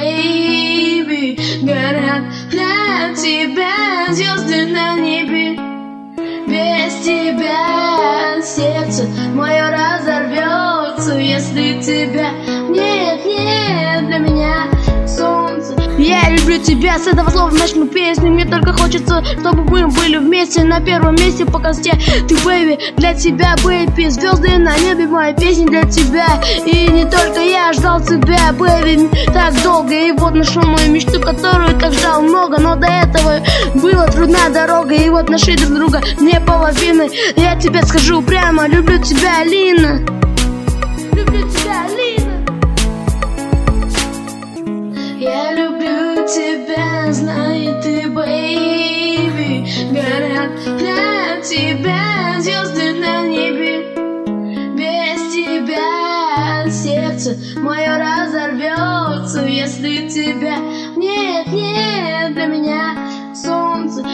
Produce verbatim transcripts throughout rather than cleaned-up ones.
baby. Горят для тебя звезды на небе. Без тебя сердце мое разорвется, если тебя нет, нет для меня солнце. Я люблю тебя, с этого слова начну песню. Мне только хочется, чтобы мы были вместе. На первом месте по красоте ты, бэйби, для тебя, бэйби. Звезды на небе, моя песня для тебя. И не только я ждал тебя, бэйби, так долго. И вот нашел мою мечту, которую так ждал много. Но до этого была трудна дорога. И вот нашли друг друга не половины. Я тебе скажу прямо, люблю тебя, Алина. Люблю тебя, Алина. Я люблю тебя, знай ты, бэйби. Горят для тебя звезды на небе. Без тебя сердце мое разорвется, если тебя нет, нет для меня солнце.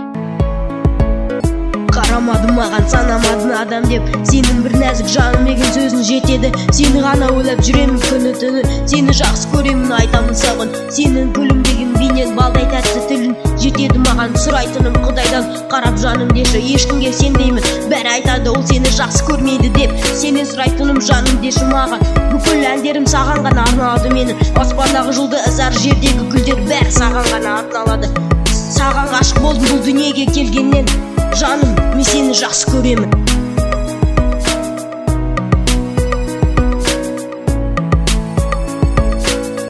Қарамадым маған санамадың адам деп. Сенің бір нәзік жаным деген сөзің жетеді. Сені ғана ойлап жүремін күні түні. Сені жақсы көремін, айтамын саған. Сенің күлімдеген бейнең, балдай тәтті тілің жетеді маған. Сұрайтыным Құдайдан, қарап жаным деші. Ешкімге сенбеймін, бәрі айтады ол сені жақсы көрмейді деп. Сенен сұрайтыным жаным деші маған. Бүкіл әндерім саған ғана арналады менің. Аспандағы жұлдыздар, жердегі гүлдер бәрі саған ғана арналады. Саған ғашық болдым бұл дүниеге келгеннен. Жаным, мен сені жақсы көремін.